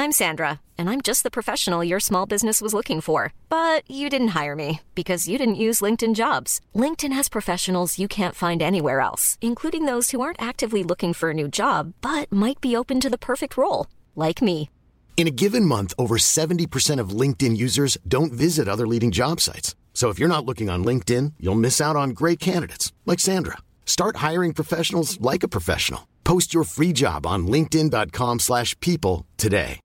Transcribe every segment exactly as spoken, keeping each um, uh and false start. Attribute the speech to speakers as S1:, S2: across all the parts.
S1: I'm Sandra, and I'm just the professional your small business was looking for. But you didn't hire me because you didn't use LinkedIn Jobs. LinkedIn has professionals you can't find anywhere else, including those who aren't actively looking for a new job, but might be open to the perfect role, like me.
S2: In a given month, over seventy percent of LinkedIn users don't visit other leading job sites. So if you're not looking on LinkedIn, you'll miss out on great candidates like Sandra. Start hiring professionals like a professional. Post your free job on linkedin dot com slash people today.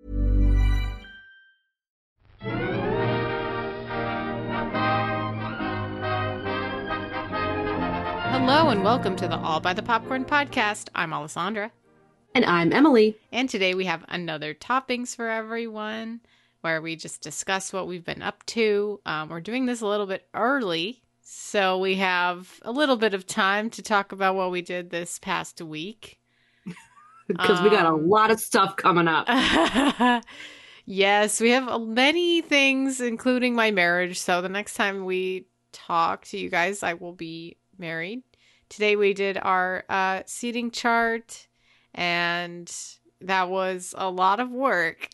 S3: Hello and welcome to the All by the Popcorn podcast. I'm Alessandra.
S4: And I'm Emily.
S3: And today we have another Toppings for Everyone, where we just discuss what we've been up to. Um, we're doing this a little bit early, so we have a little bit of time to talk about what we did this past week.
S4: Because um, we got a lot of stuff coming up.
S3: Yes, we have many things, including my marriage. So the next time we talk to you guys, I will be married. Today we did our uh, seating chart, and that was a lot of work.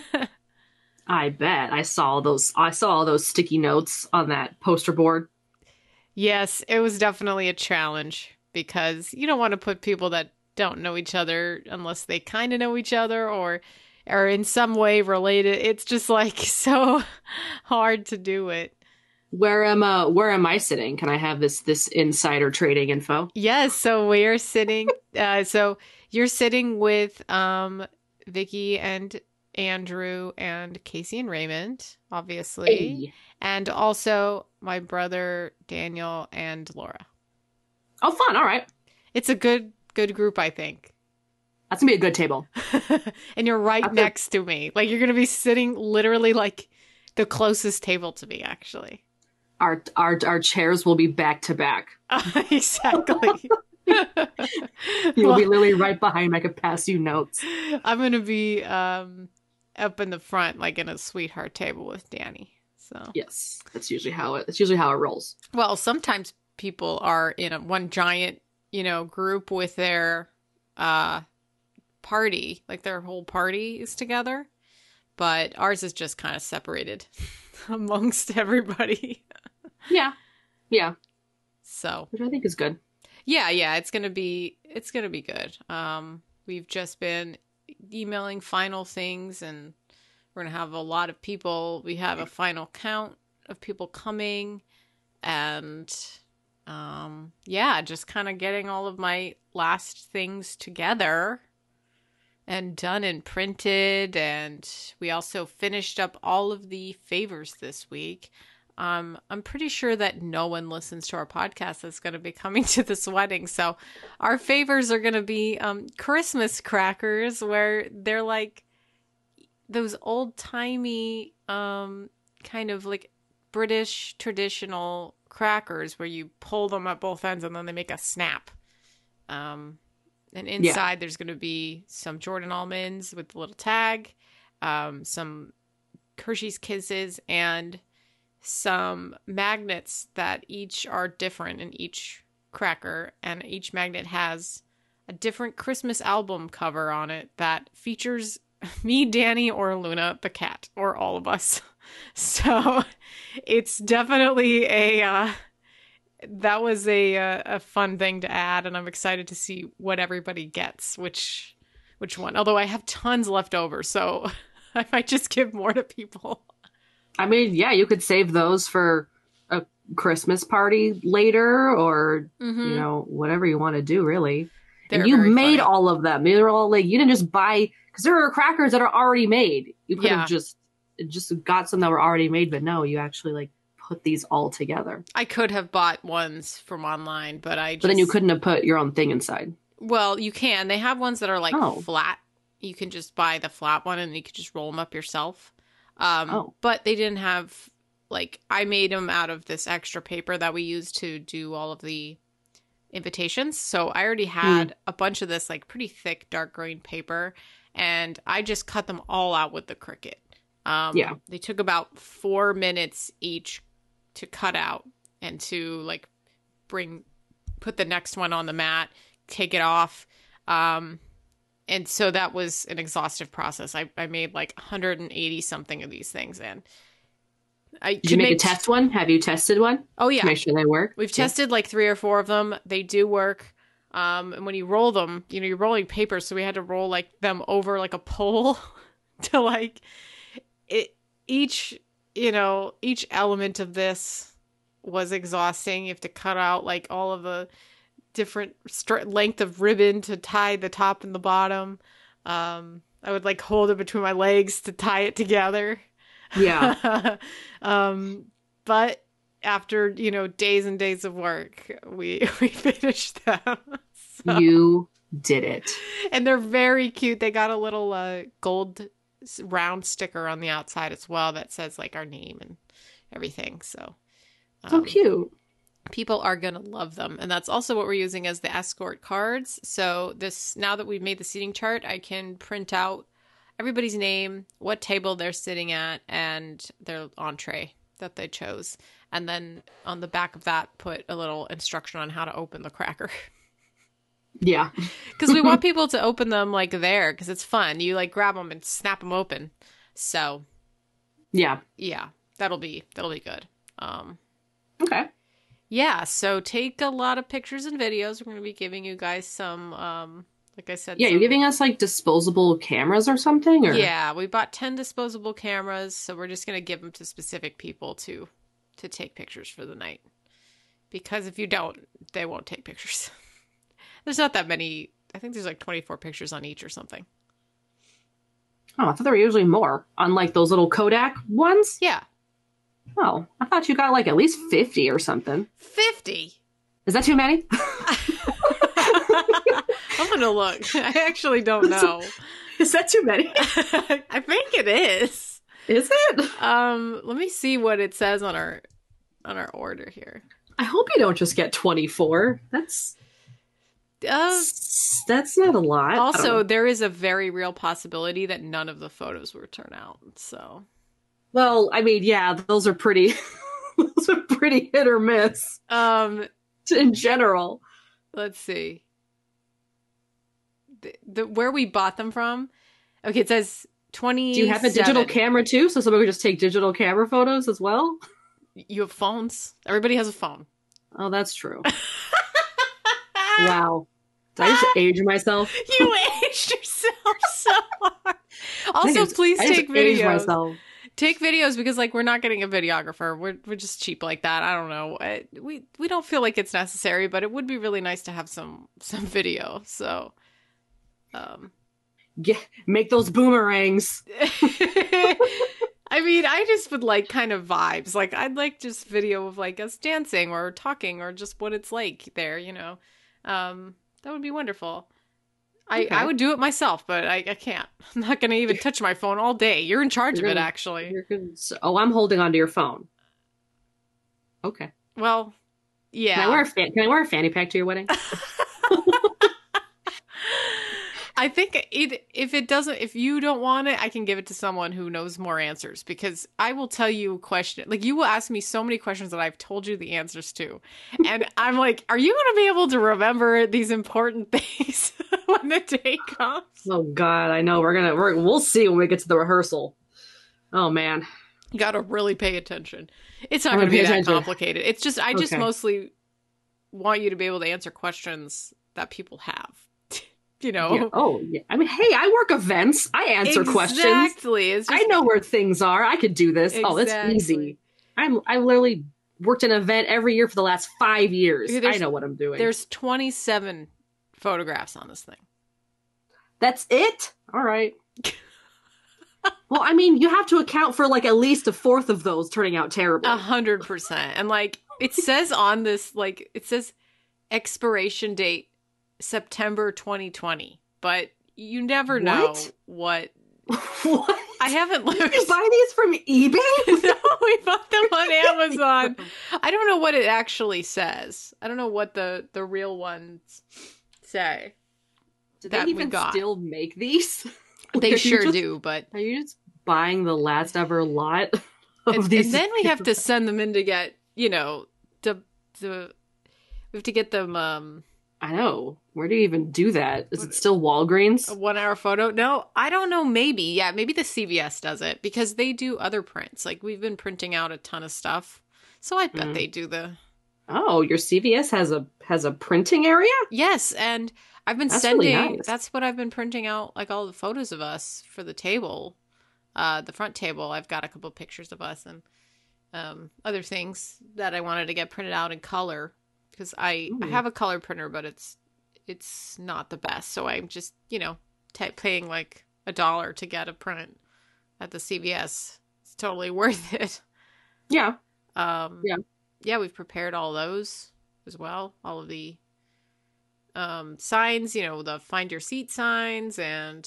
S4: I bet. I saw those I saw all those sticky notes on that poster board.
S3: Yes, it was definitely a challenge because you don't want to put people that don't know each other unless they kind of know each other or are in some way related. It's just like so hard to do it.
S4: Where am uh where am I sitting? Can I have this this insider trading info?
S3: Yes, so we're sitting uh so you're sitting with um Vicky and Andrew and Casey and Raymond, obviously.
S4: Hey.
S3: And also my brother Daniel and Laura.
S4: Oh, fun. All right.
S3: It's a good good group, I think.
S4: That's gonna be a good table.
S3: And you're right
S4: That's
S3: next a- to me. Like you're gonna be sitting literally like the closest table to me, actually.
S4: Our our our chairs will be back to back.
S3: Exactly.
S4: You'll
S3: Well,
S4: be literally right behind me. I could pass you notes.
S3: I'm gonna be um up in the front, like in a sweetheart table with Danny. So
S4: Yes, that's usually how it. That's usually how it rolls.
S3: well, sometimes people are in a one giant, you know, group with their uh party, like their whole party is together. But ours is just kind of separated amongst everybody.
S4: Yeah, yeah,
S3: So
S4: which I think is good.
S3: yeah, yeah, it's gonna be it's gonna be good. Um, we've just been emailing final things, and we're gonna have a lot of people. We have a final count of people coming, and um, yeah, just kind of getting all of my last things together and done and printed. And we also finished up all of the favors this week. Um, I'm pretty sure that no one listens to our podcast that's going to be coming to this wedding. So our favors are going to be um, Christmas crackers, where they're like those old timey um, kind of like British traditional crackers where you pull them at both ends and then they make a snap. Um, and inside yeah. there's going to be some Jordan almonds with the little tag, um, some Hershey's Kisses, and some magnets that each are different in each cracker, and each magnet has a different Christmas album cover on it that features me, Danny, or Luna the cat, or all of us. So it's definitely a uh, that was a uh, a fun thing to add, and I'm excited to see what everybody gets, which which one. Although I have tons left over, so I might just give more to people.
S4: I mean, yeah, you could save those for a Christmas party later, or,
S3: mm-hmm.
S4: you know, whatever you want to do, really.
S3: They're
S4: and you made
S3: funny.
S4: all of them. They're all like, you didn't just buy, because there are crackers that are already made. You could
S3: Yeah.
S4: have just just got some that were already made, but no, you actually like put these all together.
S3: I could have bought ones from online, but I just...
S4: But then you couldn't have put your own thing inside.
S3: Well, you can. They have ones that are like
S4: Oh.
S3: flat. You can just buy the flat one and you can just roll them up yourself. Um,
S4: Oh.
S3: But they didn't have, like, I made them out of this extra paper that we use to do all of the invitations. So I already had a bunch of this, like, pretty thick, dark green paper, and I just cut them all out with the Cricut. Um,
S4: Yeah.
S3: They took about four minutes each to cut out and to, like, bring, put the next one on the mat, take it off. Um, and so that was an exhaustive process. I, I made like one hundred eighty something of these things, and I
S4: Did you make, make a test one? Have you tested one?
S3: Oh yeah,
S4: to make sure they work.
S3: We've
S4: yeah.
S3: tested like three or four of them. They do work. Um, and when you roll them, you know, you're rolling paper, so we had to roll like them over like a pole to like it. Each, you know, each element of this was exhausting. You have to cut out like all of the different st- length of ribbon to tie the top and the bottom. Um, I would like hold it between my legs to tie it together.
S4: Yeah.
S3: um, but after, you know, days and days of work, we we finished them. So.
S4: You did it.
S3: And they're very cute. They got a little uh, gold round sticker on the outside as well that says like our name and everything. So, um,
S4: so cute.
S3: People are going to love them. And that's also what we're using as the escort cards. So this, now that we've made the seating chart, I can print out everybody's name, what table they're sitting at, and their entree that they chose. And then on the back of that, put a little instruction on how to open the cracker.
S4: Yeah.
S3: Because we want people to open them like there, because it's fun. You like grab them and snap them open. So
S4: yeah.
S3: Yeah, that'll be, that'll be good. Um,
S4: okay.
S3: Yeah, so take a lot of pictures and videos. We're going to be giving you guys some, um, like I said.
S4: Yeah,
S3: some...
S4: you're giving us like disposable cameras or something? Or?
S3: Yeah, we bought ten disposable cameras, so we're just going to give them to specific people to to take pictures for the night. Because if you don't, they won't take pictures. There's not that many. I think there's like twenty-four pictures on each or something.
S4: Oh, I thought there were usually more on like those little Kodak ones.
S3: Yeah.
S4: Oh, I thought you got like at least fifty or something.
S3: fifty?
S4: Is that too many?
S3: I'm going to look. I actually don't know.
S4: Is that too many?
S3: I think it is.
S4: Is it?
S3: Um, let me see what it says on our on our order here.
S4: I hope you don't just get twenty-four. That's
S3: uh,
S4: that's not a lot.
S3: Also, there is a very real possibility that none of the photos will turn out. So,
S4: well, I mean, yeah, those are pretty. Those are pretty hit or miss.
S3: Um,
S4: in general.
S3: Let's see. The, the where we bought them from. Okay, it says twenty.
S4: Do you have a digital camera too? So somebody could just take digital camera photos as well?
S3: You have phones. Everybody has a phone.
S4: Oh, that's true. Wow. Did I just age myself?
S3: You aged yourself so hard. Also,
S4: just,
S3: please
S4: I
S3: take videos.
S4: Myself.
S3: Take videos because, like, we're not getting a videographer. We're we're just cheap like that. I don't know. I, we we don't feel like it's necessary, but it would be really nice to have some some video. So, um,
S4: Get, make those boomerangs.
S3: I mean, I just would like kind of vibes. Like, I'd like just video of like us dancing or talking or just what it's like there. You know, um, that would be wonderful. I, okay. I would do it myself, but I, I can't. I'm not going to even touch my phone all day. You're in charge
S4: you're
S3: of
S4: gonna,
S3: it, actually.
S4: You're gonna, oh, I'm holding onto your phone. Okay.
S3: Well, yeah.
S4: Can I wear a, fan, can I wear a fanny pack to your wedding?
S3: I think it, if it doesn't, if you don't want it, I can give it to someone who knows more answers, because I will tell you a question. Like, you will ask me so many questions that I've told you the answers to. And I'm like, are you going to be able to remember these important things when the day comes?
S4: Oh God, I know. We're going to, we're, we'll see when we get to the rehearsal. Oh man.
S3: You got to really pay attention. It's not going to be that attention. complicated. It's just, I just okay. mostly want you to be able to answer questions that people have. You know.
S4: Yeah. Oh, yeah. I mean, hey, I work events. I answer
S3: exactly.
S4: questions.
S3: Exactly. Just...
S4: I know where things are. I could do this. Exactly. Oh, that's easy. I'm. I literally worked an event every year for the last five years. I know what I'm doing.
S3: There's twenty-seven photographs on this thing.
S4: That's it? All right. Well, I mean, you have to account for like at least a fourth of those turning out terrible.
S3: A hundred percent. And like it says on this, like it says expiration date September twenty twenty, but you never know what.
S4: What?
S3: I haven't looked.
S4: Did you buy these from eBay?
S3: No, we bought them on Amazon. I don't know what it actually says. I don't know what the, the real ones say.
S4: Do they even still make these?
S3: They sure
S4: just,
S3: do, but...
S4: Are you just buying the last ever lot of
S3: and,
S4: these?
S3: And then we have to send them in to get, you know, the, the, we have to get them, um...
S4: I know. Where do you even do that? Is it still Walgreens?
S3: A one hour photo? No, I don't know. Maybe. Yeah, maybe the C V S does it because they do other prints. Like we've been printing out a ton of stuff. So I bet mm. they do the.
S4: Oh, your C V S has a has a printing area?
S3: Yes, and I've been that's sending. Really nice. That's what I've been printing out, like all the photos of us for the table, uh, the front table. I've got a couple pictures of us and um, other things that I wanted to get printed out in color because I, I have a color printer, but it's it's not the best. So I'm just you know t- paying like a dollar to get a print at the C V S. It's totally worth it.
S4: Yeah.
S3: Um,
S4: yeah.
S3: Yeah, we've prepared all those as well. All of the um, signs, you know, the find your seat signs and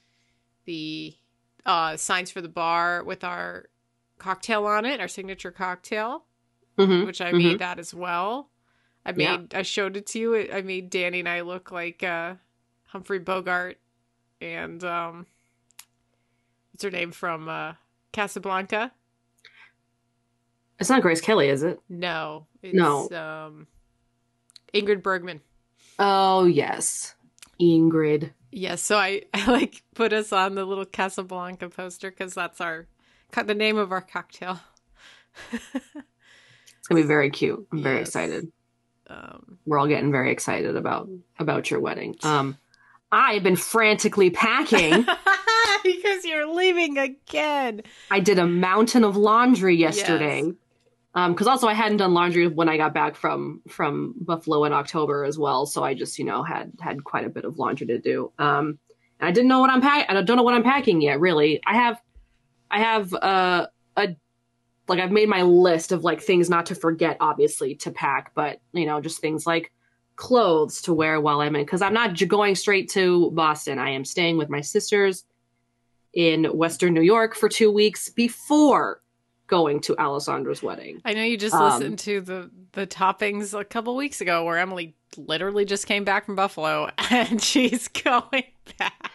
S3: the uh, signs for the bar with our cocktail on it, our signature cocktail, mm-hmm, which I mm-hmm. made that as well. I made, yeah. I showed it to you. I made Danny and I look like uh, Humphrey Bogart and um, what's her name from uh, Casablanca?
S4: It's not Grace Kelly, is it?
S3: No. It's,
S4: no.
S3: Um, Ingrid Bergman.
S4: Oh, yes. Ingrid.
S3: Yes, so I, I like put us on the little Casablanca poster because that's our the name of our cocktail.
S4: It's going to be very cute. I'm very yes. excited.
S3: Um,
S4: We're all getting very excited about about your wedding. Um, I've been frantically packing.
S3: Because you're leaving again.
S4: I did a mountain of laundry yesterday. Yes. Um, because also I hadn't done laundry when I got back from from Buffalo in October as well, so I just you know had had quite a bit of laundry to do. Um, and I didn't know what I'm pack. I don't know what I'm packing yet. Really, I have, I have uh, a like I've made my list of like things not to forget, obviously to pack, but you know just things like clothes to wear while I'm in because I'm not j- going straight to Boston. I am staying with my sisters in Western New York for two weeks before going to Alessandra's wedding.
S3: I know you just um, listened to the, the toppings a couple weeks ago where Emily literally just came back from Buffalo and she's going back.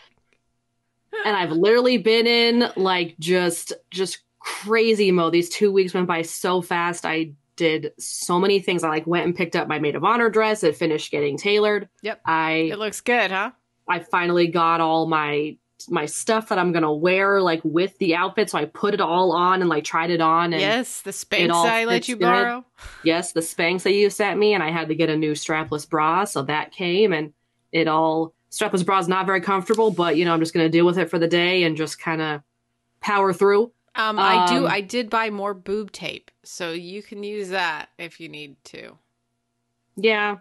S4: And I've literally been in like just just crazy mode. These two weeks went by so fast. I did so many things. I like went and picked up my maid of honor dress. It finished getting tailored.
S3: Yep.
S4: I
S3: It looks good, huh?
S4: I finally got all my my stuff that I'm going to wear like with the outfit. So I put it all on and like tried it on. And
S3: yes, the Spanx I let you borrow.
S4: Yes, the Spanx that you sent me. And I had to get a new strapless bra. So that came and it all, strapless bra is not very comfortable, but you know, I'm just going to deal with it for the day and just kind of power through.
S3: Um, I do. Um, I did buy more boob tape. So you can use that if you need to.
S4: Yeah.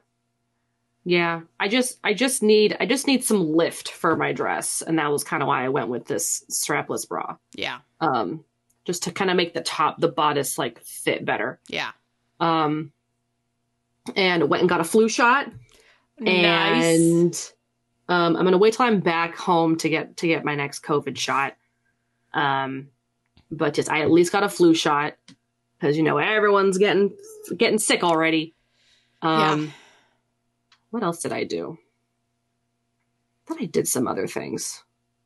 S4: Yeah, I just, I just need, I just need some lift for my dress, and that was kind of why I went with this strapless bra.
S3: Yeah.
S4: Um, just to kind of make the top, the bodice like fit better.
S3: Yeah.
S4: Um, and went and got a flu shot.
S3: Nice.
S4: And um, I'm gonna wait till I'm back home to get to get my next COVID shot. Um, but just I at least got a flu shot because you know everyone's getting getting sick already. Um. Yeah. What else did I do? I thought I did some other things.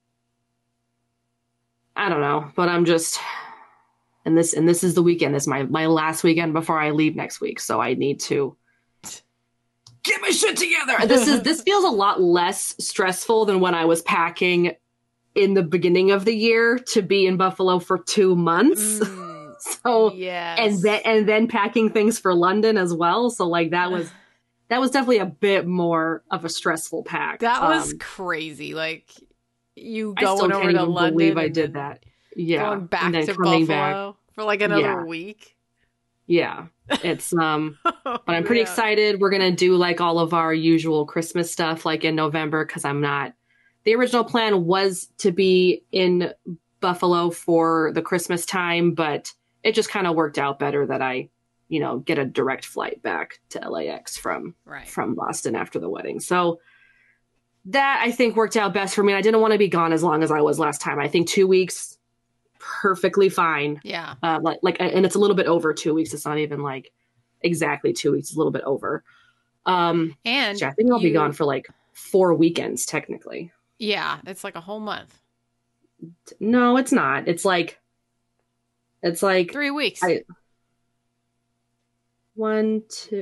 S4: I don't know, but I'm just, and this, and this is the weekend. This is my, my last weekend before I leave next week. So I need to get my shit together. This is, this feels a lot less stressful than when I was packing in the beginning of the year to be in Buffalo for two months. Mm, so,
S3: yes.
S4: and then, and then packing things for London as well. So like that was, That was definitely a bit more of a stressful pack.
S3: That was um, crazy. Like you going over to London. I
S4: believe I did that. Yeah.
S3: Going back to Buffalo back. for like another
S4: yeah.
S3: week.
S4: Yeah. It's um oh, but I'm pretty yeah. excited. We're gonna do like all of our usual Christmas stuff like in November because I'm not the original plan was to be in Buffalo for the Christmas time, but it just kind of worked out better that I you know, get a direct flight back to L A X from,
S3: right.
S4: from Boston after the wedding. So that I think worked out best for me. I didn't want to be gone as long as I was last time. I think two weeks, perfectly fine.
S3: Yeah.
S4: Uh, like, like, and it's a little bit over two weeks. It's not even like exactly two weeks. It's a little bit over. Um,
S3: and
S4: I think I'll you... be gone for like four weekends, technically.
S3: Yeah. It's like a whole month.
S4: No, it's not. It's like, it's like
S3: three weeks.
S4: I, One, two.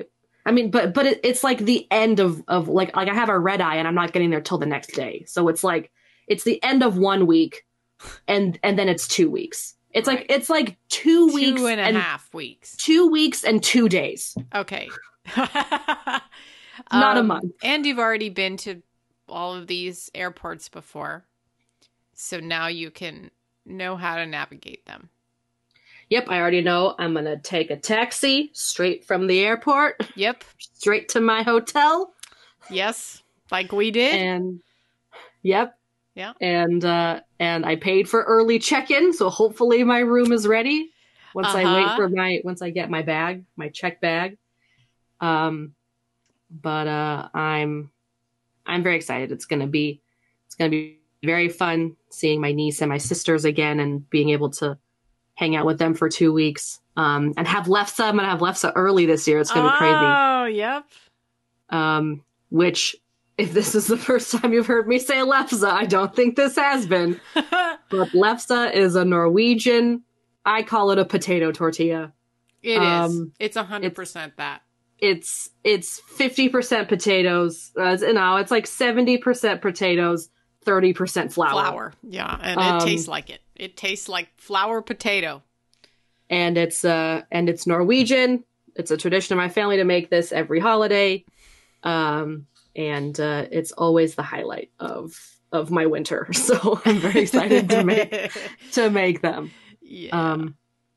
S4: I mean, but but it, it's like the end of of like like I have a red eye and I'm not getting there till the next day. So it's like it's the end of one week, and and then it's two weeks. It's right. like it's like two, two weeks
S3: and a
S4: and
S3: half weeks.
S4: Two weeks and two days.
S3: Okay.
S4: Not
S3: um,
S4: a month.
S3: And you've already been to all of these airports before, so now you can know how to navigate them.
S4: Yep, I already know I'm going to take a taxi straight from the airport.
S3: Yep.
S4: Straight to my hotel.
S3: Yes, like we did.
S4: And, yep.
S3: Yeah.
S4: And uh, and I paid for early check-in, so hopefully my room is ready once
S3: uh-huh.
S4: I wait for my, once I get my bag, my check bag. Um, but uh, I'm, I'm very excited. It's going to be, it's going to be very fun seeing my niece and my sisters again and being able to hang out with them for two weeks, um, and have Lefsa. I'm going to have Lefsa early this year. It's going to be crazy.
S3: Oh, yep.
S4: Um, which, if this is the first time you've heard me say Lefsa, I don't think this has been. But Lefsa is a Norwegian, I call it a potato tortilla.
S3: It
S4: um,
S3: is. It's one hundred percent it's, that.
S4: It's it's fifty percent potatoes. Uh, no, it's like seventy percent potatoes, thirty percent flour.
S3: Flour, yeah. And it
S4: um,
S3: tastes like it. It tastes like flour potato.
S4: And it's uh and it's Norwegian. It's a tradition of my family to make this every holiday. Um and uh it's always the highlight of of my winter. So I'm very excited to make to make them.
S3: Yeah.
S4: Um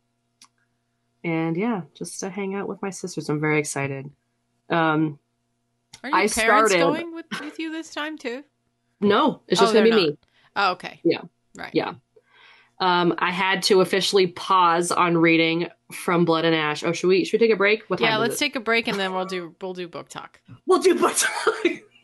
S4: and yeah, just to hang out with my sisters. I'm very excited. Um
S3: Are your
S4: I
S3: parents
S4: started,
S3: going with, with you this time too?
S4: No, it's just
S3: oh,
S4: gonna be
S3: not.
S4: me.
S3: Oh, okay.
S4: Yeah.
S3: Right.
S4: Yeah. Um, I had to officially pause on reading From Blood and Ash. Oh, should we should we take a break? What time
S3: yeah,
S4: is
S3: let's
S4: it?
S3: take a break and then we'll do we'll do book talk.
S4: We'll do book talk.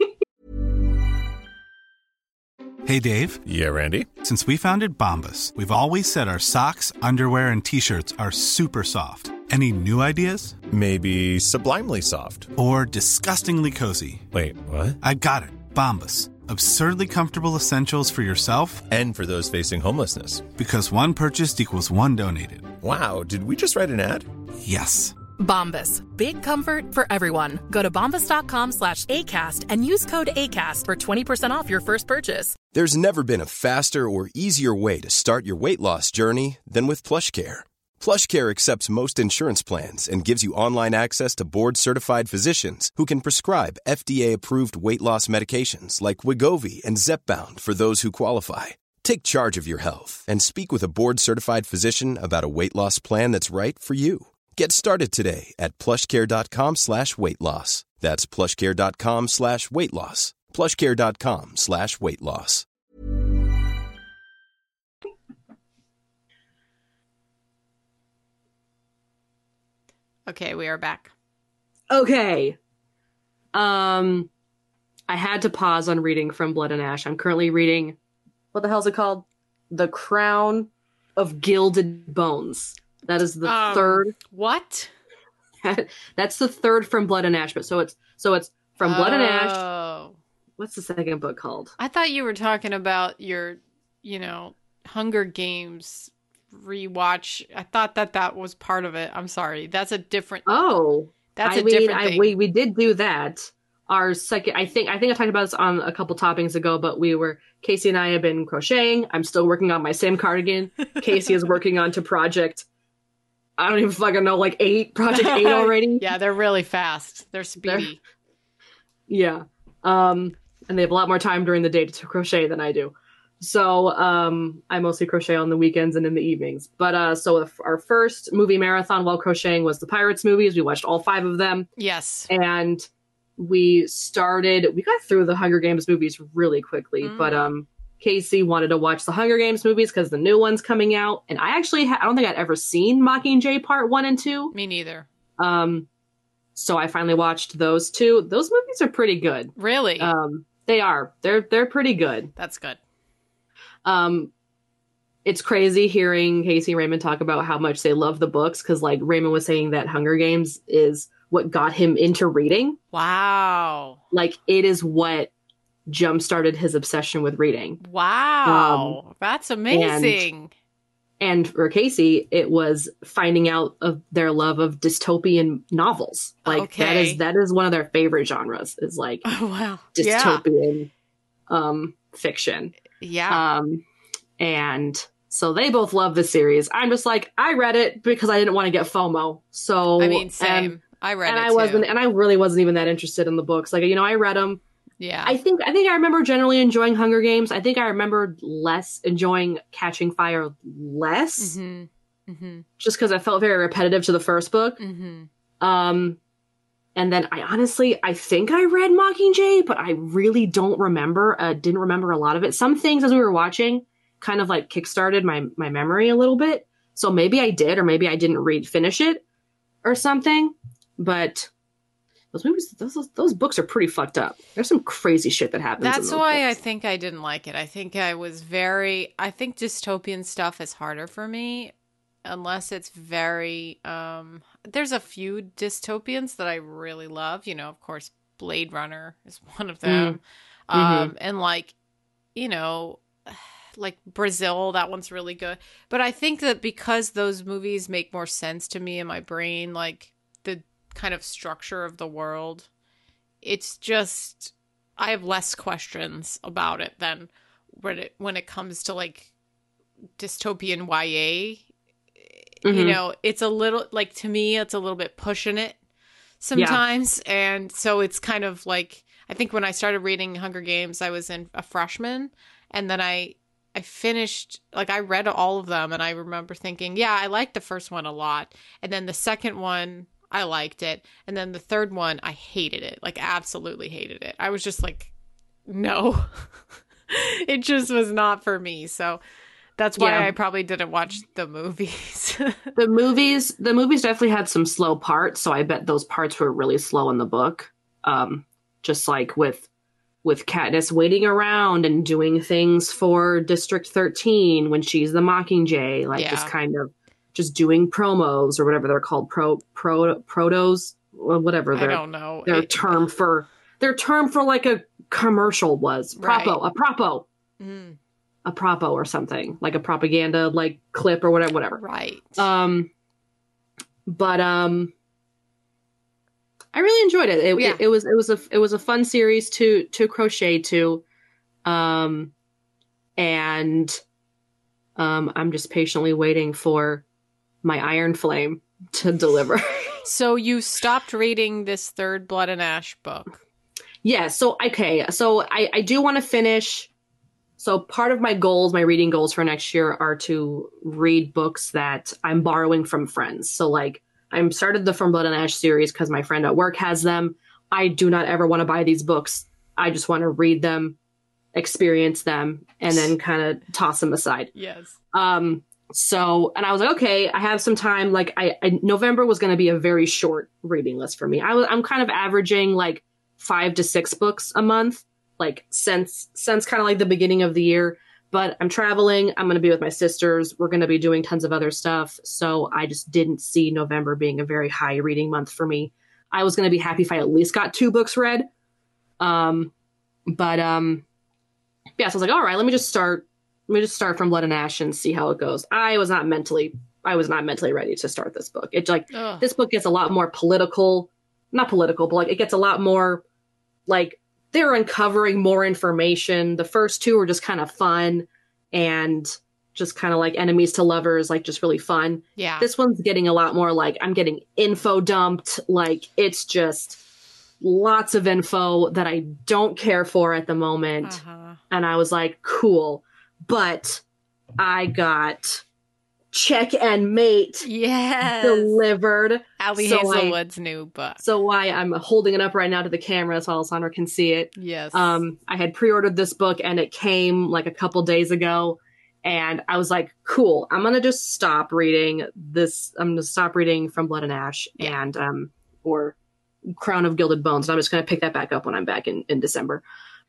S5: Hey, Dave.
S6: Yeah, Randy.
S5: Since we founded Bombas, we've always said our socks, underwear, and T-shirts are super soft. Any new ideas?
S6: Maybe sublimely soft.
S5: Or disgustingly cozy.
S6: Wait, what?
S5: I got it. Bombas. Absurdly comfortable essentials for yourself
S6: and for those facing homelessness.
S5: Because one purchased equals one donated.
S6: Wow, did we just write an ad?
S5: Yes.
S7: Bombas. Big comfort for everyone. Go to bombas.com slash ACAST and use code ACAST for twenty percent off your first purchase.
S8: There's never been a faster or easier way to start your weight loss journey than with PlushCare. PlushCare accepts most insurance plans and gives you online access to board-certified physicians who can prescribe F D A-approved weight loss medications like Wegovy and Zepbound for those who qualify. Take charge of your health and speak with a board-certified physician about a weight loss plan that's right for you. Get started today at plushcare.com slash weight loss. That's plushcare.com slash weight loss. plushcare.com slash weight loss.
S3: Okay, we are back.
S4: Okay. Um, I had to pause on reading From Blood and Ash. I'm currently reading, what the hell is it called? The Crown of Gilded Bones. That is the
S3: um,
S4: third.
S3: What?
S4: That's the third From Blood and Ash. But so it's so it's From Blood
S3: oh.
S4: and Ash. What's the second book called?
S3: I thought you were talking about your, you know, Hunger Games rewatch. I thought that that was part of it. I'm sorry. That's a different.
S4: Oh,
S3: that's
S4: I
S3: a
S4: mean,
S3: different
S4: I,
S3: thing.
S4: we we did do that. Our second, I think, I think I talked about this on a couple toppings ago, but we were, Casey and I have been crocheting. I'm still working on my same cardigan. Casey is working on to project, I don't even fucking know, like eight, project eight already.
S3: Yeah, they're really fast. They're speedy.
S4: They're, yeah. Um, and they have a lot more time during the day to crochet than I do. So, um, I mostly crochet on the weekends and in the evenings. But, uh, so the, our first movie marathon while crocheting was the Pirates movies. We watched all five of them.
S3: Yes.
S4: And we started, we got through the Hunger Games movies really quickly, mm. but um, Casey wanted to watch the Hunger Games movies because the new one's coming out. And I actually, ha- I don't think I'd ever seen Mockingjay Part one and two.
S3: Me neither.
S4: Um, so I finally watched those two. Those movies are pretty good.
S3: Really?
S4: Um, they are. They're, they're pretty good.
S3: That's good.
S4: Um, it's crazy hearing Casey and Raymond talk about how much they love the books. Cause like Raymond was saying that Hunger Games is what got him into reading.
S3: Wow.
S4: Like it is what jump started his obsession with reading.
S3: Wow. Um, That's amazing.
S4: And for Casey, it was finding out of their love of dystopian novels. Like
S3: Okay.
S4: that is that is one of their favorite genres, is like
S3: Oh, wow.
S4: dystopian um, fiction.
S3: Yeah.
S4: Um, and so they both love the series. I'm just like, I read it because I didn't want to get FOMO. So
S3: I mean, same.
S4: And,
S3: I read
S4: and
S3: it
S4: I
S3: too.
S4: wasn't, and I really wasn't even that interested in the books. Like, you know, I read them.
S3: Yeah.
S4: I think I think I remember generally enjoying Hunger Games. I think I remembered less enjoying Catching Fire less,
S3: Mm-hmm. Mm-hmm.
S4: just because it felt very repetitive to the first book.
S3: Mm-hmm.
S4: Um, and then I honestly, I think I read Mockingjay, but I really don't remember. Uh, didn't remember a lot of it. Some things as we were watching kind of like kickstarted my my memory a little bit. So maybe I did, or maybe I didn't read finish it or something. But those movies, those those books are pretty fucked up. There's some crazy shit that happens.
S3: That's
S4: in those
S3: why I
S4: books.
S3: think I didn't like it. I think I was very, I think dystopian stuff is harder for me unless it's very, um, there's a few dystopians that I really love. You know, of course, Blade Runner is one of them.
S4: Mm-hmm.
S3: Um, and like, you know, like Brazil, that one's really good. But I think that because those movies make more sense to me in my brain, like the kind of structure of the world, it's just, I have less questions about it than when it when it comes to like dystopian Y A.
S4: Mm-hmm.
S3: You know, it's a little, like, to me, it's a little bit pushing it sometimes. Yeah. And so it's kind of like, I think when I started reading Hunger Games, I was in a freshman, and then I I finished, like, I read all of them, and I remember thinking, yeah, I liked the first one a lot. And then the second one, I liked it. And then the third one, I hated it. Like, absolutely hated it. I was just like, no. It just was not for me. So that's why
S4: Yeah.
S3: I probably didn't watch the movies.
S4: The movies, the movies definitely had some slow parts, so I bet those parts were really slow in the book. Um, just like with with Katniss waiting around and doing things for District thirteen when she's the Mockingjay, like
S3: Yeah.
S4: just kind of just doing promos or whatever they're called, pro pro protos, or whatever
S3: I
S4: their
S3: don't know.
S4: their
S3: It-
S4: term for their term for like a commercial was.
S3: Right.
S4: Propo, a propo.
S3: Mm,
S4: A propo or something, like a propaganda like clip or whatever, whatever.
S3: right.
S4: Um, but um, I really enjoyed it. It,
S3: Yeah.
S4: it. it was it was a it was a fun series to to crochet to, um, and um, I'm just patiently waiting for my Iron Flame to deliver.
S3: So you stopped reading this third Blood and Ash book.
S4: Yeah. So okay. So I I do want to finish. So part of my goals, my reading goals for next year, are to read books that I'm borrowing from friends. So like I'm started the From Blood and Ash series because my friend at work has them. I do not ever want to buy these books. I just want to read them, experience them, and then kind of toss them aside.
S3: Yes.
S4: Um, so, and I was like, okay, I have some time. Like I, I November was going to be a very short reading list for me. I was, I'm kind of averaging like five to six books a month. Like since since kind of like the beginning of the year, but I'm traveling. I'm going to be with my sisters. We're going to be doing tons of other stuff. So I just didn't see November being a very high reading month for me. I was going to be happy if I at least got two books read. Um, but um, yeah, so I was like, all right, let me just start. Let me just start From Blood and Ash and see how it goes. I was not mentally, I was not mentally ready to start this book. It's like
S3: Ugh.
S4: this book gets a lot more political, not political, but like it gets a lot more like. They're uncovering more information. The first two were just kind of fun and just kind of like enemies to lovers, like just really fun.
S3: Yeah.
S4: This one's getting a lot more like I'm getting info dumped. Like it's just lots of info that I don't care for at the moment.
S3: Uh-huh.
S4: And I was like, cool. But I got Check and Mate
S3: Yes.
S4: delivered.
S3: Ali
S4: So I-
S3: Hazelwood's new book.
S4: So why I'm holding it up right now to the camera so Alessandra can see it.
S3: Yes.
S4: Um, I had pre-ordered this book and it came like a couple days ago, and I was like, cool, I'm gonna just stop reading this. I'm gonna stop reading From Blood and Ash
S3: Yeah.
S4: and um or Crown of Gilded Bones. And I'm just gonna pick that back up when I'm back in, in December.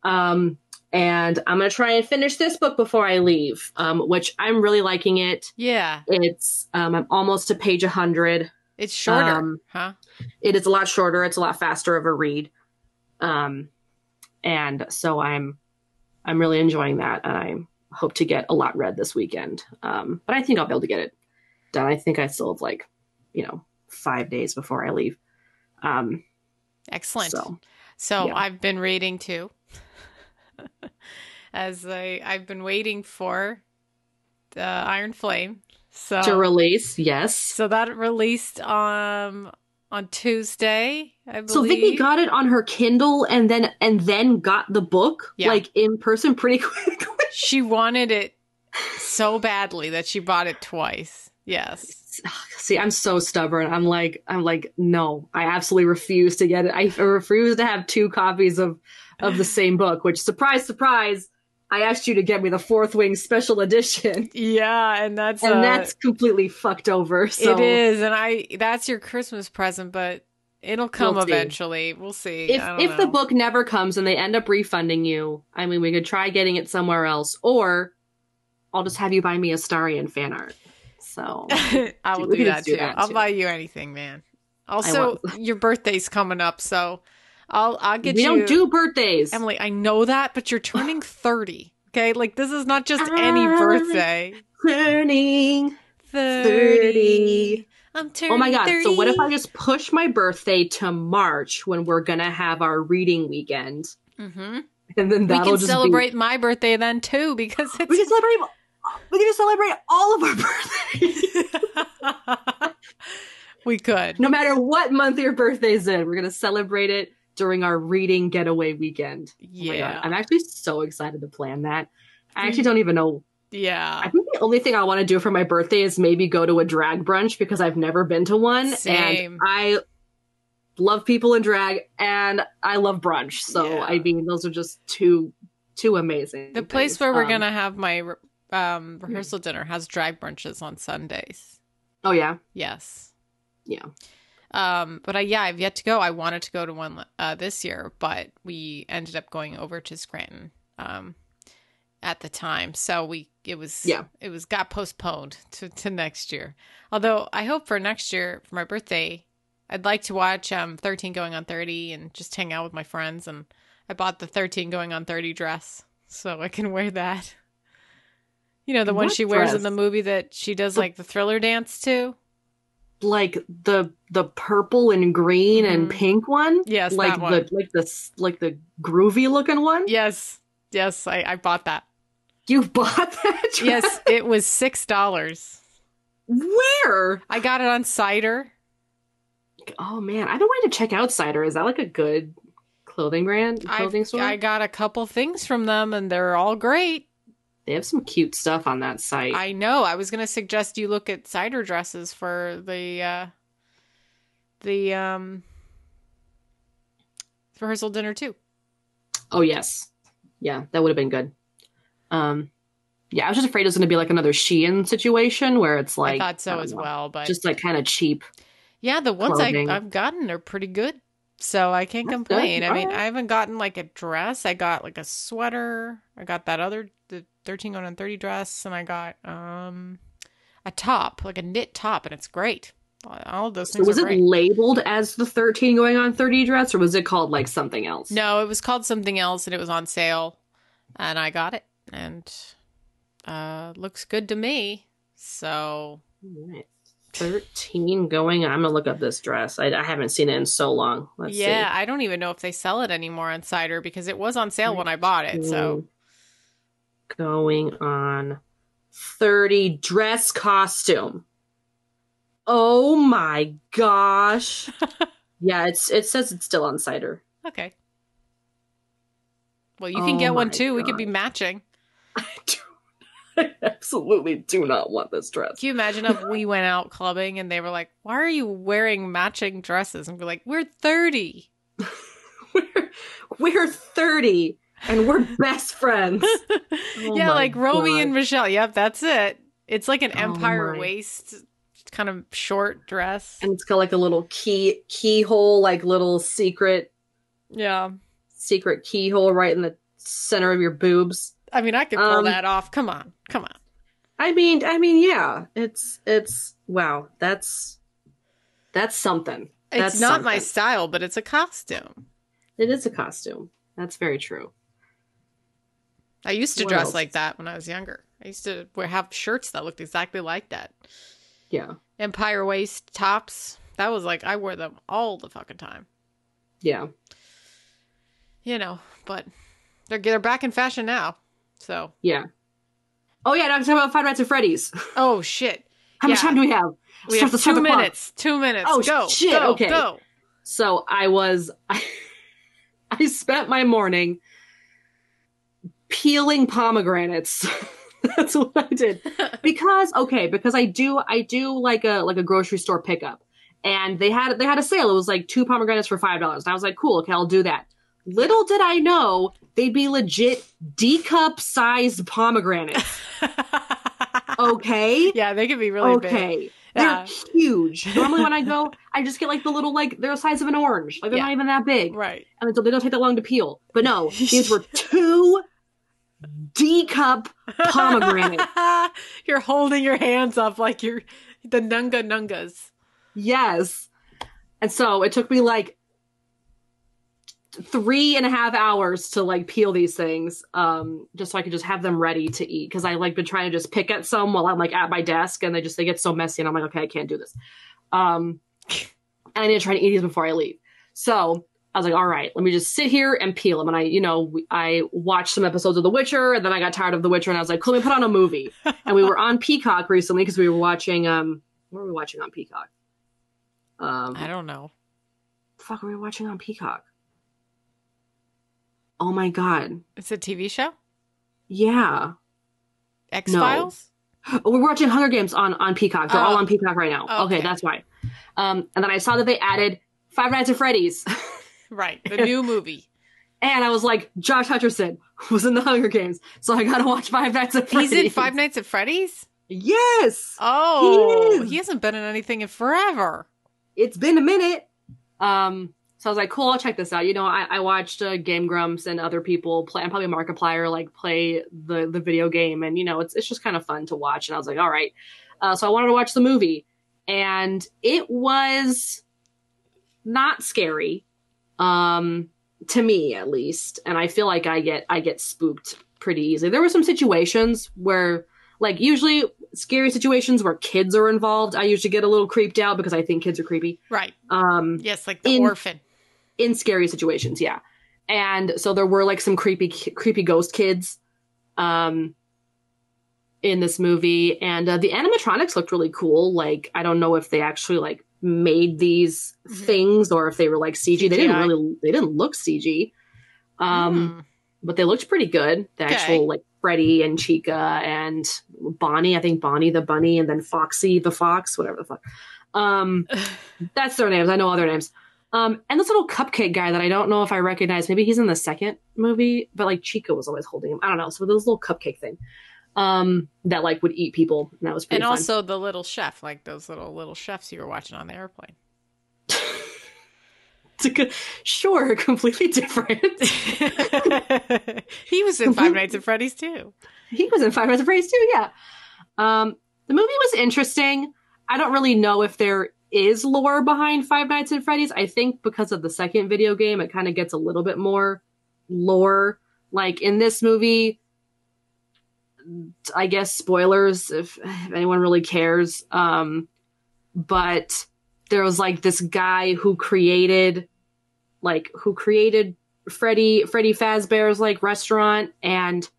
S4: Um, and I'm gonna try and finish this book before I leave. Um, which I'm really liking it.
S3: Yeah.
S4: It's um I'm almost to page one hundred.
S3: It's shorter,
S4: Um,
S3: huh?
S4: It is a lot shorter. It's a lot faster of a read. Um, and so I'm, I'm really enjoying that. And I'm hope to get a lot read this weekend. Um, but I think I'll be able to get it done. I think I still have like, you know, five days before I leave. Um,
S3: Excellent.
S4: So,
S3: so
S4: yeah.
S3: I've been reading too. As I, I've been waiting for the Iron Flame. So
S4: to release, yes.
S3: So that released um on Tuesday, I believe.
S4: So Vicky got it on her Kindle and then and then got the book
S3: Yeah.
S4: like in person pretty quickly.
S3: She wanted it so badly that she bought it twice. Yes.
S4: See, I'm so stubborn. I'm like, I'm like, no, I absolutely refuse to get it. I refuse to have two copies of of the same book. Which, surprise, surprise, I asked you to get me the Fourth Wing special edition.
S3: Yeah, and that's
S4: and
S3: uh,
S4: that's completely fucked over. So.
S3: It is, and I that's your Christmas present, but it'll come
S4: We'll see.
S3: eventually. We'll see.
S4: If
S3: I don't
S4: if
S3: know.
S4: the book never comes and they end up refunding you, I mean, we could try getting it somewhere else, or I'll just have you buy me Astarion fan art. So
S3: I will
S4: we
S3: do
S4: can
S3: that,
S4: just do
S3: too.
S4: that,
S3: I'll
S4: too.
S3: buy you anything, man. Also,
S4: want-
S3: your birthday's coming up, so I'll I'll get
S4: we
S3: you.
S4: don't do birthdays.
S3: Emily, I know that, but you're turning thirty. Okay, like this is not just any birthday.
S4: Turning
S3: thirty.
S4: thirty.
S3: I'm turning
S4: Oh my god!
S3: thirty.
S4: So what if I just push my birthday to March when we're gonna have our reading weekend,
S3: Mm-hmm.
S4: and then
S3: We
S4: that'll
S3: can
S4: just
S3: celebrate my birthday then too, because
S4: Be, we
S3: it's
S4: can celebrate. We can just celebrate all of our birthdays.
S3: we could.
S4: No matter what month your birthday's in, we're gonna celebrate it during our reading getaway weekend. Oh my
S3: Yeah.
S4: God. I'm actually so excited to plan that. I actually don't even know.
S3: Yeah.
S4: I think the only thing I want to do for my birthday is maybe go to a drag brunch because I've never been to one.
S3: Same.
S4: And I love people in drag and I love brunch. So,
S3: Yeah.
S4: I mean, those are just two, two amazing
S3: The place
S4: things.
S3: where we're
S4: Um,
S3: gonna have my um, rehearsal dinner has drag brunches on Sundays.
S4: Oh, yeah.
S3: Yes.
S4: Yeah.
S3: Um, but I, yeah, I've yet to go. I wanted to go to one uh, this year, but we ended up going over to Scranton um, at the time. So we it was
S4: Yeah.
S3: it was got postponed to, to next year. Although I hope for next year for my birthday, I'd like to watch um, thirteen Going on thirty and just hang out with my friends. And I bought the thirteen Going on thirty dress so I can wear that. You know, the one
S4: What
S3: she wears in
S4: dress?
S3: the movie that she does like the Thriller dance to.
S4: Like the the purple and green and
S3: Mhm.
S4: pink one?
S3: Yes,
S4: like
S3: that one.
S4: the like the s- like the groovy looking one?
S3: Yes. Yes, I, I bought that.
S4: You bought that dress?
S3: Yes, it was six dollars.
S4: Where?
S3: I got it on Cider.
S4: Oh man, I've been wanting to check out Cider. Is that like a good clothing brand, clothing
S3: I've-
S4: store?
S3: I got a couple things from them, and they're all great.
S4: They have some cute stuff on that site.
S3: I know. I was going to suggest you look at Cider dresses for the uh, the um, rehearsal dinner too.
S4: Oh yes, yeah, that would have been good. Um, yeah, I was just afraid it was going to be like another Shein situation where it's like
S3: I thought so
S4: don't
S3: as
S4: know,
S3: well, but
S4: just like kind of cheap.
S3: yeah, the ones I,
S4: clothing.
S3: I've gotten are pretty good. So I can't
S4: That's
S3: complain.
S4: good.
S3: I mean,
S4: Alright.
S3: I haven't gotten like a dress. I got like a sweater. I got that other the thirteen going on thirty dress, and I got um a top, like a knit top, and it's great. All of those
S4: So
S3: things
S4: was
S3: are
S4: it
S3: great.
S4: labeled as the thirteen Going on thirty dress, or was it called like something else?
S3: No, it was called something else, and it was on sale, and I got it, and uh looks good to me. So
S4: Right. thirteen Going on. I'm gonna look up this dress. I, I haven't seen it in so long. Let's
S3: yeah,
S4: see.
S3: I don't even know if they sell it anymore on Cider because it was on sale when I bought it. So
S4: Going on thirty dress costume. Oh my gosh. Yeah, it's it says it's still on Cider.
S3: okay. Well, you can
S4: Oh
S3: get one
S4: my
S3: too. We could be
S4: God.
S3: matching.
S4: I, do, I absolutely do not want this dress.
S3: Can you imagine if we went out clubbing and they were like, "Why are you wearing matching dresses?" And we're like, "We're thirty."
S4: we're, we're thirty and we're best friends. Oh
S3: yeah,
S4: my
S3: like Romy
S4: God.
S3: and Michelle. Yep, that's it. It's like an
S4: Oh
S3: empire
S4: my.
S3: waist, kind of short dress.
S4: And it's got like a little key keyhole, like little secret
S3: Yeah.
S4: secret keyhole right in the center of your boobs.
S3: I mean, I could pull
S4: Um,
S3: that off. Come on. Come on.
S4: I mean, I mean, yeah, it's it's wow, that's that's something.
S3: It's
S4: That's
S3: not my
S4: something.
S3: style, but it's a costume.
S4: It is a costume. That's very true.
S3: I used to
S4: What
S3: dress
S4: else?
S3: like that when I was younger. I used to wear have shirts that looked exactly like that.
S4: Yeah.
S3: Empire waist tops. That was like, I wore them all the fucking time.
S4: Yeah.
S3: You know, but they're they're back in fashion now. So.
S4: Yeah. Oh, yeah, now I'm talking about Five Nights at Freddy's.
S3: Oh, shit.
S4: How much
S3: Yeah.
S4: time do we have?
S3: We
S4: Start
S3: have
S4: the- start
S3: two
S4: the clock.
S3: minutes. Two minutes.
S4: Oh,
S3: go.
S4: shit.
S3: Go.
S4: Okay.
S3: Go.
S4: So I was, I, I spent my morning peeling pomegranates. That's what I did. Because, okay, because I do, I do like a, like a grocery store pickup. And they had, they had a sale. It was like two pomegranates for five dollars. And I was like, cool, okay, I'll do that. Little did I know they'd be legit D-cup sized pomegranates. Okay?
S3: Yeah, they can be really big.
S4: Okay.
S3: Yeah.
S4: They're huge. Normally when I go, I just get like the little, like, they're the size of an orange. Like, they're
S3: Yeah.
S4: not even that big.
S3: Right.
S4: And they don't take that long to peel. But no, these were two D-cup pomegranates.
S3: You're holding your hands up like you're the Nunga Nungas.
S4: Yes. And so it took me like three and a half hours to like peel these things, um, just so I could just have them ready to eat. Cause I like been trying to just pick at some while I'm like at my desk, and they just, they get so messy, and I'm like, okay, I can't do this. Um, and I need to try to eat these before I leave. So I was like, all right, let me just sit here and peel them. And I, you know, I watched some episodes of The Witcher, and then I got tired of The Witcher, and I was like, cool, let me put on a movie. And we were on Peacock recently because we were watching, um, what were we watching on Peacock? Um,
S3: I don't know.
S4: fuck were we watching on Peacock? Oh my god.
S3: It's a T V show?
S4: Yeah.
S3: X Files?
S4: Oh, we're watching Hunger Games on, on Peacock. They're
S3: Oh.
S4: all on Peacock right now.
S3: Okay.
S4: Okay, that's why. Um, and then I saw that they added Five Nights at Freddy's.
S3: Right. The new movie.
S4: And I was like, Josh Hutcherson was in the Hunger Games, so I gotta watch Five Nights at Freddy's.
S3: He's in Five Nights at Freddy's?
S4: Yes!
S3: Oh,
S4: He is.
S3: he hasn't been in anything in forever.
S4: It's been a minute. Um, so I was like, cool, I'll check this out. You know, I, I watched uh, Game Grumps and other people play, and probably Markiplier, like, play the, the video game. And, you know, it's it's just kind of fun to watch. And I was like, all right. Uh, so I wanted to watch the movie. And it was not scary, um, to me at least. And I feel like I get I get spooked pretty easily. There were some situations where, like, usually scary situations where kids are involved, I usually get a little creeped out because I think kids are creepy.
S3: Right.
S4: Um,
S3: Yes, like the
S4: in-
S3: orphan.
S4: in scary situations, yeah. And so there were like some creepy, creepy ghost kids, um, in this movie, and uh, the animatronics looked really cool. Like, I don't know if they actually like made these
S3: Mhm.
S4: things or if they were like C G. They didn't
S3: C G I.
S4: really, they didn't look C G, um,
S3: Hmm.
S4: but they looked pretty good. The
S3: Okay.
S4: actual like Freddy and Chica and Bonnie, I think Bonnie the bunny, and then Foxy the fox, whatever the fuck. Um, that's their names. I know other names. Um, and this little cupcake guy that I don't know if I recognize. Maybe he's in the second movie, but like Chica was always holding him. I don't know. So this little cupcake thing, um, that like would eat people. And that was pretty
S3: And
S4: fun.
S3: also the little chef, like those little little chefs you were watching on the airplane.
S4: It's a good, sure, completely different.
S3: He was in Five Nights at Freddy's too.
S4: He was in Five Nights at Freddy's too, yeah. Um, the movie was interesting. I don't really know if there is lore behind Five Nights at Freddy's. I think because of the second video game, it kind of gets a little bit more lore. Like in this movie, I guess spoilers if, if anyone really cares. Um, but there was like this guy who created, like who created Freddy Freddy Fazbear's like restaurant, and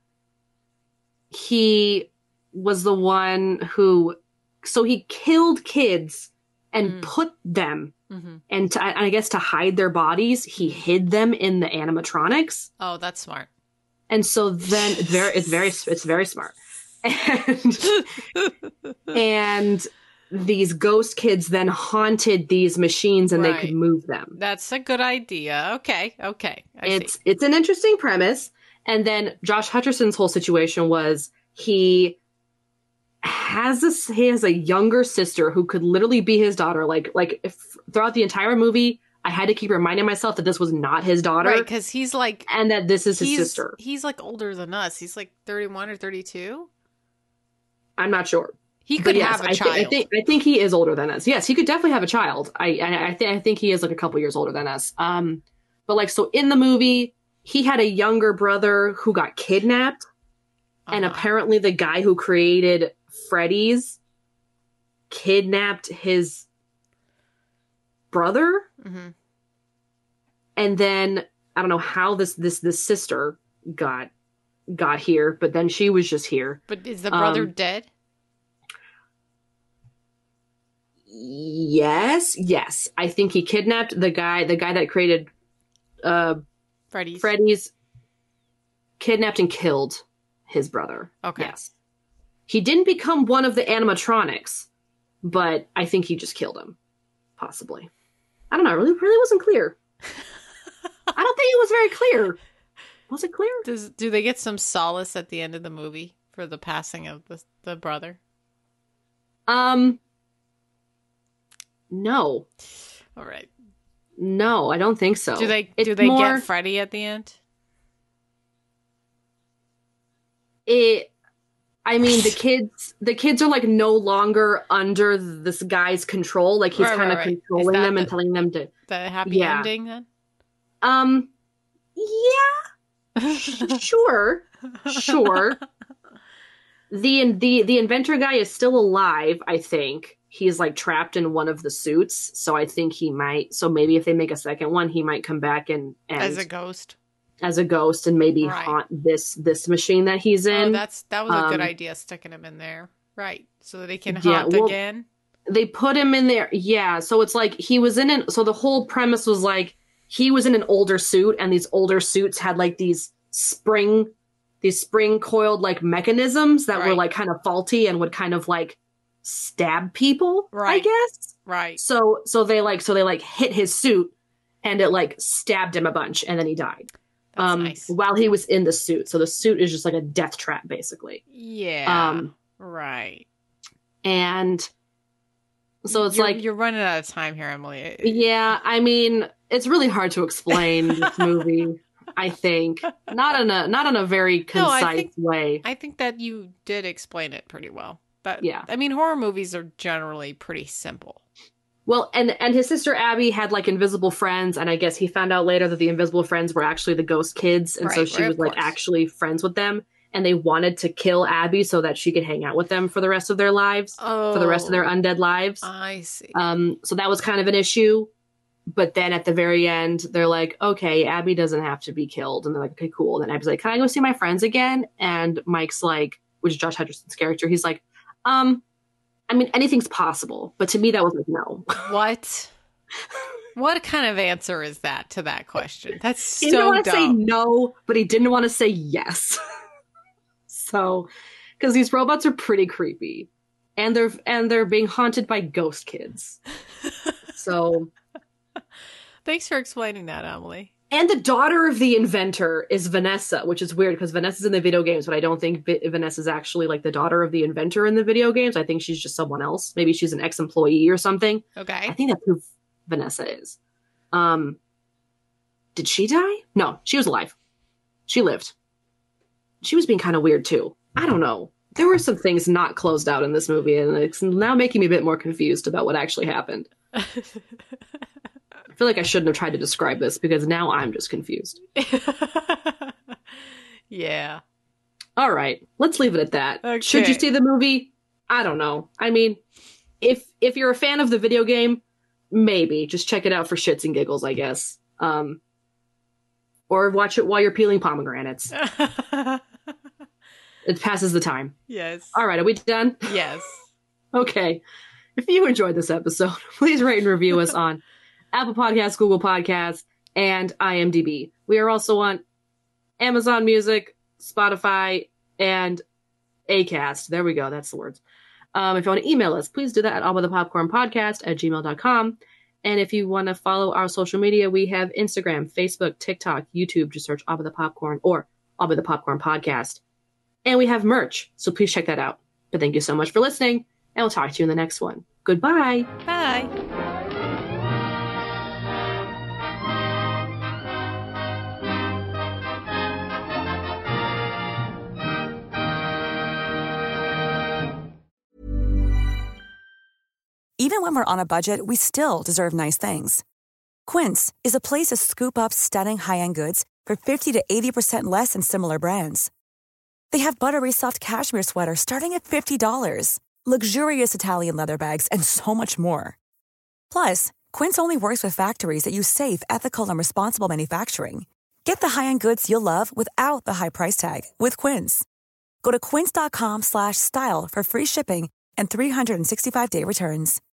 S4: he was the one who, so he killed kids and
S3: Mm.
S4: put them,
S3: Mm-hmm.
S4: and to, I guess to hide their bodies, he hid them in the animatronics.
S3: Oh, that's smart.
S4: And so then it's very, it's very, it's very smart. And, and these ghost kids then haunted these machines, and they
S3: Right.
S4: could move them.
S3: That's a good idea. Okay, okay. I
S4: It's
S3: see.
S4: it's an interesting premise. And then Josh Hutcherson's whole situation was he has this he has a younger sister who could literally be his daughter. Like like if throughout the entire movie, I had to keep reminding myself that this was not his daughter,
S3: Right, because he's like
S4: and that this is his
S3: he's
S4: sister.
S3: he's like older than us. He's like thirty-one or thirty-two.
S4: I'm not sure.
S3: He
S4: But
S3: could
S4: yes,
S3: have a
S4: I, thi-
S3: child.
S4: I think I think he is older than us. Yes, he could definitely have a child. I I, I, th- I think he is like a couple years older than us. Um, but like so in the movie, he had a younger brother who got kidnapped,
S3: Uh-huh.
S4: And apparently the guy who created Freddy's kidnapped his brother.
S3: Mm-hmm.
S4: And then I don't know how this this this sister got got here, but then she was just here.
S3: But is the brother
S4: Um,
S3: dead?
S4: Yes, yes. I think he kidnapped the guy, the guy that created uh,
S3: Freddy's.
S4: Freddy's, kidnapped and killed his brother.
S3: Okay.
S4: Yes. He didn't become one of the animatronics, but I think he just killed him. Possibly. I don't know. It really, really wasn't clear. I don't think it was very clear. Was it clear?
S3: Does do they get some solace at the end of the movie for the passing of the the brother?
S4: Um. No.
S3: All right.
S4: No, I don't think so.
S3: Do they
S4: It's
S3: do they
S4: more,
S3: get Freddy at the end?
S4: It. I mean, the kids. The kids are like no longer under this guy's control. Like he's
S3: Right,
S4: kind of
S3: right, right. Is
S4: controlling
S3: that
S4: them
S3: the-
S4: and telling them to.
S3: The happy
S4: Yeah.
S3: ending then?
S4: Um. Yeah. Sure. Sure. The the the inventor guy is still alive, I think. He's like trapped in one of the suits, so I think he might so maybe if they make a second one, he might come back and, and
S3: As a ghost.
S4: as a ghost and maybe
S3: Right.
S4: haunt this this machine that he's in.
S3: Oh, that's that was a good
S4: Um,
S3: idea, sticking him in there. Right. So that he can
S4: Yeah,
S3: haunt
S4: well,
S3: again.
S4: They put him in there. Yeah, so it's like he was in an so the whole premise was like he was in an older suit and these older suits had like these spring these spring coiled like mechanisms that were
S3: Right.
S4: like kind of faulty and would kind of like stab people, I
S3: Right.
S4: guess.
S3: Right.
S4: So so they like so they like hit his suit and it like stabbed him a bunch and then he died.
S3: That's
S4: um
S3: nice.
S4: while he was in the suit. So the suit is just like a death trap basically.
S3: Yeah.
S4: Um
S3: right.
S4: and so it's
S3: You're-
S4: like
S3: you're running out of time here, Emily.
S4: yeah, I mean, it's really hard to explain this movie, I think. Not in a not in a very
S3: No, I
S4: concise
S3: think-
S4: way.
S3: I think that you did explain it pretty well. But
S4: Yeah.
S3: I mean, horror movies are generally pretty simple.
S4: Well, and and his sister Abby had like invisible friends, and I guess he found out later that the invisible friends were actually the ghost kids, and so
S3: Right,
S4: she
S3: right,
S4: was
S3: of
S4: like
S3: course.
S4: actually friends with them, and they wanted to kill Abby so that she could hang out with them for the rest of their lives,
S3: Oh,
S4: for the rest of their undead lives.
S3: I see.
S4: Um, so that was kind of an issue. But then at the very end, they're like, okay, Abby doesn't have to be killed. And they're like, okay, cool. And then Abby's like, can I go see my friends again? And Mike's like, which is Josh Hutcherson's character, he's like, um, I mean, anything's possible. But to me, that was like, no.
S3: What? What kind of answer is that to that question? That's
S4: He didn't
S3: so
S4: want to say
S3: dumb.
S4: no, but he didn't want to say yes. So, because these robots are pretty creepy. And they're and they're being haunted by ghost kids. So...
S3: Thanks for explaining that, Emily.
S4: And the daughter of the inventor is Vanessa, which is weird because Vanessa's in the video games, but I don't think Vi- Vanessa's actually like the daughter of the inventor in the video games. I think she's just someone else. Maybe she's an ex-employee or something. I
S3: Okay.
S4: think that's who Vanessa is. Um, did she die? No, she was alive. She lived. She was being kind of weird too. I don't know. There were some things not closed out in this movie, and it's now making me a bit more confused about what actually happened. I feel like I shouldn't have tried to describe this because now I'm just confused.
S3: Yeah.
S4: All right, let's leave it at that.
S3: Okay.
S4: Should you see the movie? I don't know. I mean, if if you're a fan of the video game, maybe just check it out for shits and giggles, I guess. Um, or watch it while you're peeling pomegranates. It passes the time.
S3: Yes.
S4: All right, are we done?
S3: Yes.
S4: Okay. If you enjoyed this episode, please rate and review us on Apple Podcasts, Google Podcasts, and IMDb. We are also on Amazon Music, Spotify, and Acast. There we go. That's the words. Um, if you want to email us, please do that at allbythepopcornpodcast at gmail dot com. And if you want to follow our social media, we have Instagram, Facebook, TikTok, YouTube. Just search All By The Popcorn or All By The Popcorn Podcast. And we have merch, so please check that out. But thank you so much for listening, and we'll talk to you in the next one. Goodbye.
S3: Bye.
S9: Even when we're on a budget, we still deserve nice things. Quince is a place to scoop up stunning high-end goods for fifty to eighty percent less than similar brands. They have buttery soft cashmere sweaters starting at fifty dollars, luxurious Italian leather bags, and so much more. Plus, Quince only works with factories that use safe, ethical, and responsible manufacturing. Get the high-end goods you'll love without the high price tag with Quince. Go to quince.com slash style for free shipping and three sixty-five day returns.